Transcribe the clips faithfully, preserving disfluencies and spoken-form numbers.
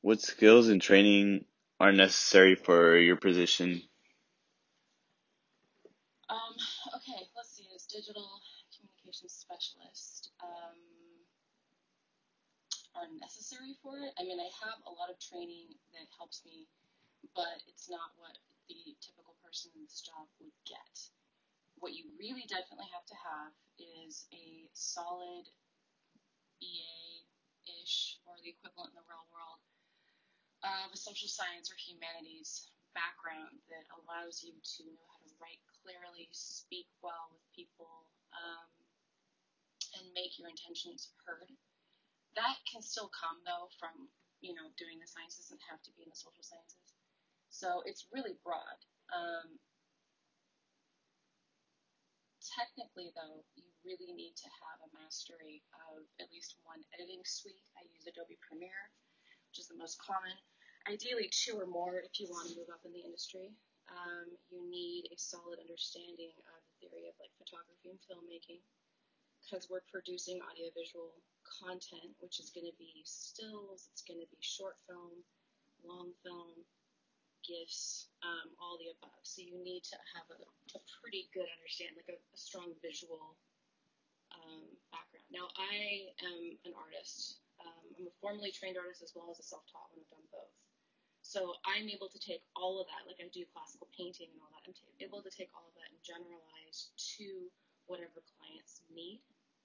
What skills and training are necessary for your position? Um, okay, let's see. As digital communications specialist, um, are necessary for it. I mean, I have a lot of training that helps me, but it's not what the typical person in this job would get. What you really definitely have to have is a solid B A-ish, or the equivalent in the real world, of a social science or humanities background that allows you to know how to write clearly, speak well with people, um, and make your intentions heard. That can still come, though, from, you know, doing the sciences. Doesn't have to be in the social sciences. So it's really broad. Um, technically, though, you really need to have a mastery of at least one editing suite. I use Adobe Premiere, which is the most common. Ideally, two or more if you want to move up in the industry. Um, you need a solid understanding of the theory of like photography and filmmaking, because we're producing audiovisual content, which is going to be stills, it's going to be short film, long film, GIFs, um, all the above. So you need to have a, a pretty good understanding, like a, a strong visual um, background. Now, I am an artist. Um, I'm a formally trained artist as well as a self-taught one. I've done both. So I'm able to take all of that, like I do classical painting and all that, I'm t- able to take all of that and generalize to whatever clients need.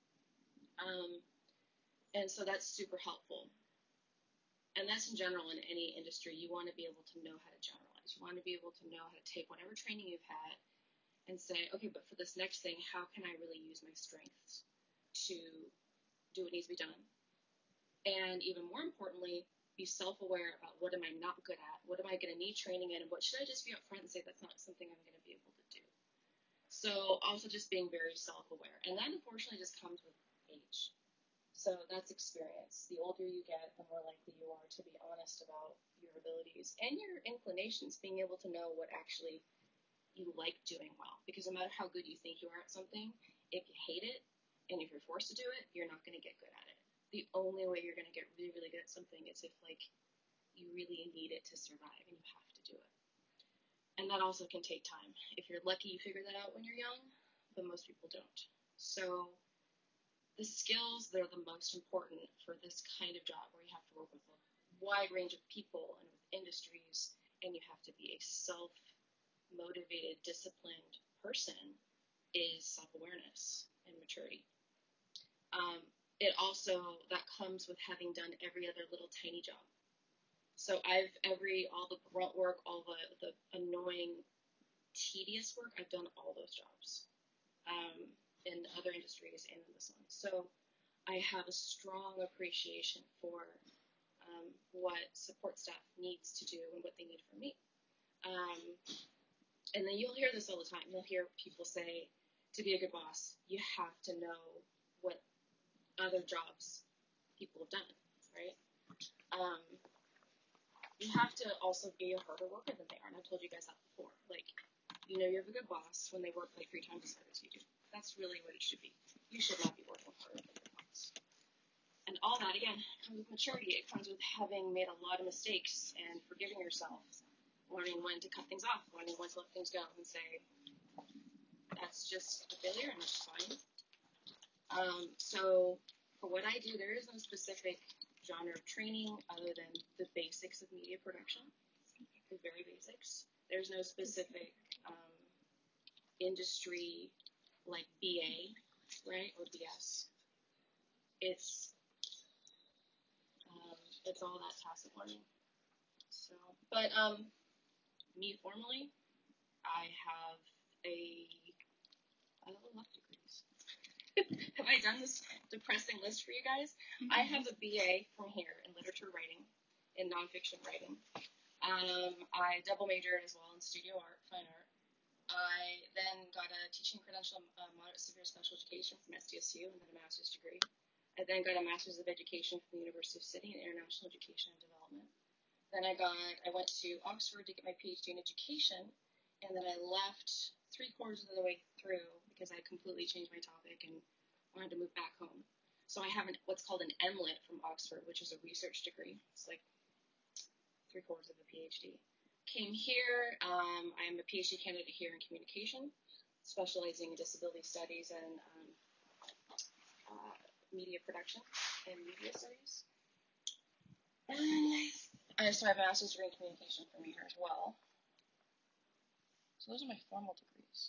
Um, and so that's super helpful. And that's in general in any industry. You want to be able to know how to generalize. You want to be able to know how to take whatever training you've had and say, okay, but for this next thing, how can I really use my strengths to do what needs to be done? And even more importantly, be self-aware about what am I not good at, what am I going to need training in, and what should I just be upfront and say that's not something I'm going to be able to do. So also just being very self-aware. And that unfortunately just comes with age. So that's experience. The older you get, the more likely you are to be honest about your abilities and your inclinations, being able to know what actually you like doing well. Because no matter how good you think you are at something, if you hate it and if you're forced to do it, you're not going to get good at it. The only way you're going to get really, really good at something is if, like, you really need it to survive and you have to do it. And that also can take time. If you're lucky, you figure that out when you're young, but most people don't. So the skills that are the most important for this kind of job, where you have to work with a wide range of people and with industries, and you have to be a self-motivated, disciplined person, is self-awareness and maturity. Um, it also, that comes with having done every other little tiny job. So I've every, all the grunt work, all the, the annoying, tedious work, I've done all those jobs um, in other industries and in this one. So I have a strong appreciation for um, what support staff needs to do and what they need from me. Um, and then you'll hear this all the time. You'll hear people say, to be a good boss, you have to know what other jobs people have done, right? Um, you have to also be a harder worker than they are, and I've told you guys that before. Like, you know, you have a good boss when they work like three times as hard as you do. That's really what it should be. You should not be working harder than your boss. And all that, again, comes with maturity. It comes with having made a lot of mistakes and forgiving yourself, learning when to cut things off, learning when to let things go and say, that's just a failure and that's fine. Um, so for what I do, there is no specific genre of training other than the basics of media production, the very basics. There's no specific um, industry like B A, right, or B S. It's um, it's all that tacit learning. So, but um, me formally, I have a I have a lot of degrees. Have I done this depressing list for you guys? Mm-hmm. I have a B A from here in literature writing, in nonfiction writing. Um, I double majored as well in studio art, fine art. I then got a teaching credential in uh, moderate severe special education from S D S U and then a master's degree. I then got a master's of education from the University of Sydney in international education and development. Then I got, I went to Oxford to get my PhD in education, and then I left three quarters of the way through because I completely changed my topic and wanted to move back home. So I have an, what's called an M Lit from Oxford, which is a research degree. It's like three quarters of a PhD. Came here, um, I am a PhD candidate here in communication, specializing in disability studies and um, uh, media production and media studies. And I also have a master's degree in communication from here as well. So those are my formal degrees.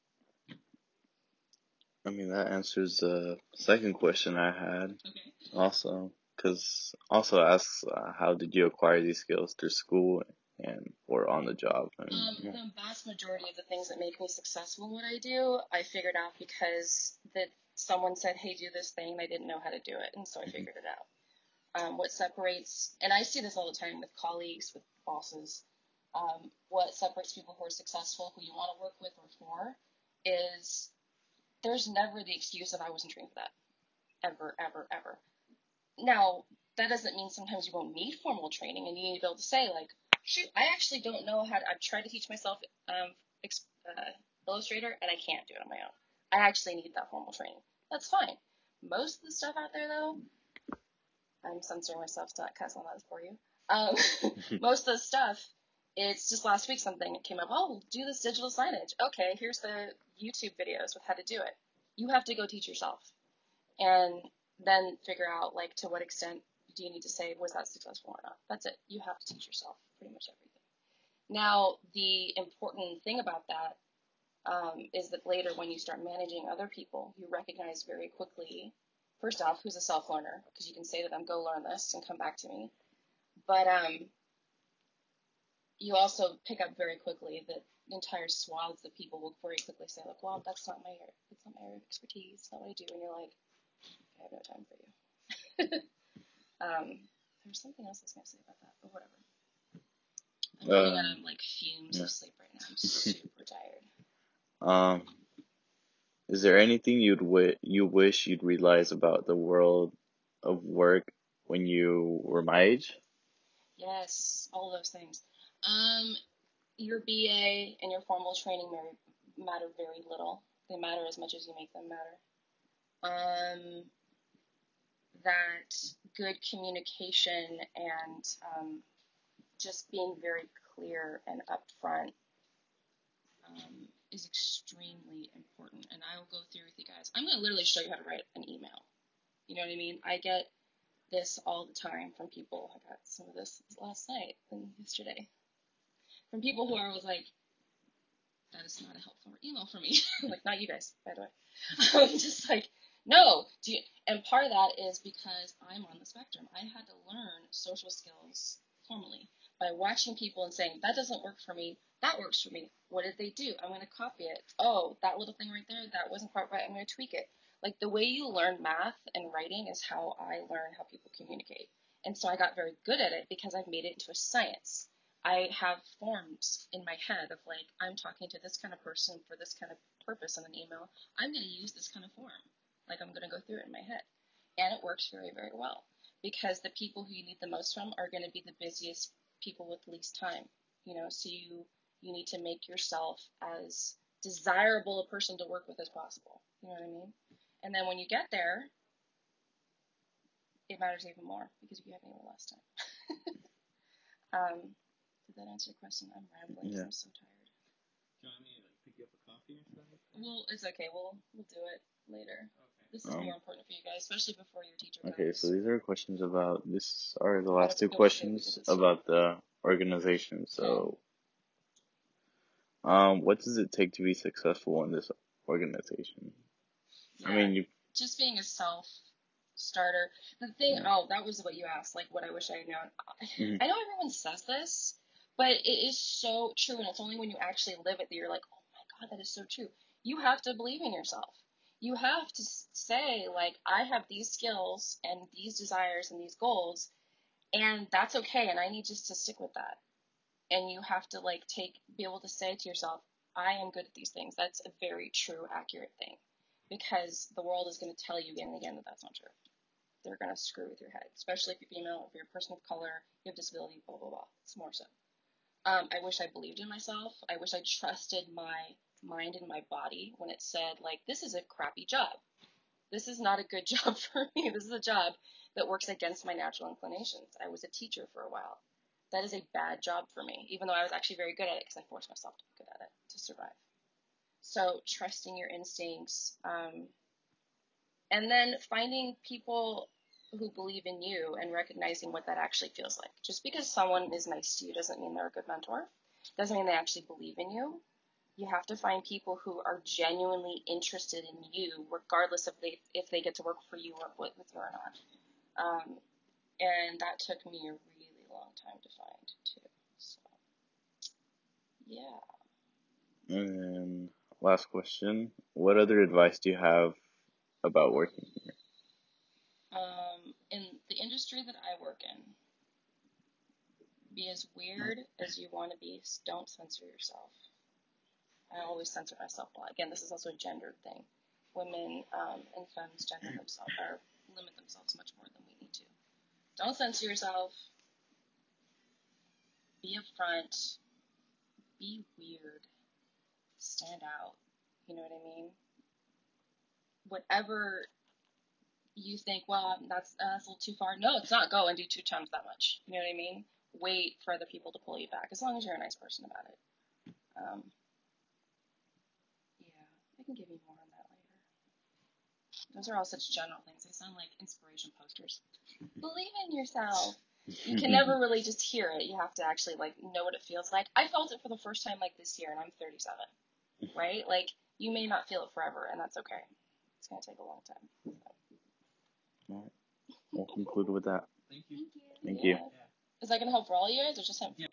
I mean, that answers the second question I had. Okay. Also, because also asks uh, how did you acquire these skills through school and or on the job? And, Um, yeah. the vast majority of the things that make me successful in what I do, I figured out because that someone said, "Hey, do this thing," and I didn't know how to do it, and so I figured it out. Um, what separates, and I see this all the time with colleagues, with bosses. Um, what separates people who are successful, who you want to work with or for, is there's never the excuse of I wasn't trained for that, ever, ever, ever. Now, that doesn't mean sometimes you won't need formal training, and you need to be able to say, like, shoot, I actually don't know how to, I've tried to teach myself um, uh, Illustrator, and I can't do it on my own. I actually need that formal training. That's fine. Most of the stuff out there, though, I'm censoring myself to not cuss on that for you. Um, most of the stuff, it's just last week something came up, oh, do this digital signage. Okay, here's the YouTube videos with how to do it. You have to go teach yourself. And then figure out, like, to what extent do you need to say, was that successful or not? That's it. You have to teach yourself pretty much everything. Now, the important thing about that um, is that later when you start managing other people, you recognize very quickly, first off, who's a self-learner, because you can say to them, go learn this and come back to me. But um, you also pick up very quickly that entire swaths of people will very quickly say, like, well, that's not my area, that's not my area of expertise, it's not what I do. And you're like, I have no time for you. um, there was something else I was going to say about that, but whatever. I'm running out of, like, fumes yeah. of sleep right now. I'm super tired. Um, is there anything you'd wi- you wish you'd realize about the world of work when you were my age? Yes, all those things. Um, your B A and your formal training matter, matter very little. They matter as much as you make them matter. Um, that good communication and um, just being very clear and upfront um, is extremely important. And I will go through with you guys. I'm going to literally show you how to write an email. You know what I mean? I get this all the time from people. I got some of this last night and yesterday. From people who are was like, that is not a helpful email for me. Like, not you guys, by the way. I'm just like, no. Do you, and part of that is because I'm on the spectrum. I had to learn social skills formally by watching people and saying, that doesn't work for me. That works for me. What did they do? I'm going to copy it. Oh, that little thing right there, that wasn't quite right. I'm going to tweak it. Like, the way you learn math and writing is how I learn how people communicate. And so I got very good at it because I've made it into a science. I have forms in my head of, like, I'm talking to this kind of person for this kind of purpose in an email. I'm going to use this kind of form. Like, I'm going to go through it in my head. And it works very, very well because the people who you need the most from are going to be the busiest people with least time. You know, so you, you need to make yourself as desirable a person to work with as possible. You know what I mean? And then when you get there, it matters even more because you have even less time. um, Did that answer your question? I'm rambling. Yeah. I'm so tired. Do you want me to, like, pick you up a coffee or something? Well, it's okay. We'll we'll do it later. Okay. This is Um, more important for you guys, especially before your teacher comes. Okay, so these are questions about, this are the How last does two it feel to say we questions did this? about the organization. So, um, what does it take to be successful in this organization? Yeah, I mean, you, just being a self starter. The thing, Yeah. oh, that was what you asked. Like, what I wish I had known. Mhm. I know everyone says this, but it is so true, and it's only when you actually live it that you're like, oh my god, that is so true. You have to believe in yourself. You have to s- say, like, I have these skills and these desires and these goals, and that's okay, and I need just to stick with that. And you have to, like, take, be able to say to yourself, I am good at these things. That's a very true, accurate thing, because the world is going to tell you again and again that that's not true. They're going to screw with your head, especially if you're female, if you're a person of color, you have disability, blah, blah, blah. It's more so. Um, I wish I believed in myself. I wish I trusted my mind and my body when it said, like, this is a crappy job. This is not a good job for me. This is a job that works against my natural inclinations. I was a teacher for a while. That is a bad job for me, even though I was actually very good at it because I forced myself to be good at it to survive. So trusting your instincts, um, and then finding people who believe in you and recognizing what that actually feels like. Just because someone is nice to you doesn't mean they're a good mentor. Doesn't mean they actually believe in you. You have to find people who are genuinely interested in you, regardless of they, if they get to work for you or with you or not. Um, and that took me a really long time to find too. So, yeah. And then last question: what other advice do you have about working here? Um, in the industry that I work in, be as weird as you want to be. Don't censor yourself. I always censor myself a lot. Again, this is also a gendered thing. Women um, and femmes gender themselves or limit themselves much more than we need to. Don't censor yourself. Be upfront. Be weird. Stand out. You know what I mean? Whatever you think, well, that's, uh, that's a little too far. No, it's not. Go and do two times that much. You know what I mean? Wait for other people to pull you back, as long as you're a nice person about it. Um, yeah, I can give you more on that later. Those are all such general things. They sound like inspiration posters. Believe in yourself. You can never really just hear it. You have to actually like know what it feels like. I felt it for the first time like this year, and I'm thirty-seven, right? Like you may not feel it forever, and that's okay. It's gonna take a long time. So. All right. We'll conclude with that. Thank you. Thank yeah. you. Is that gonna help for all you guys, or just him? Yeah.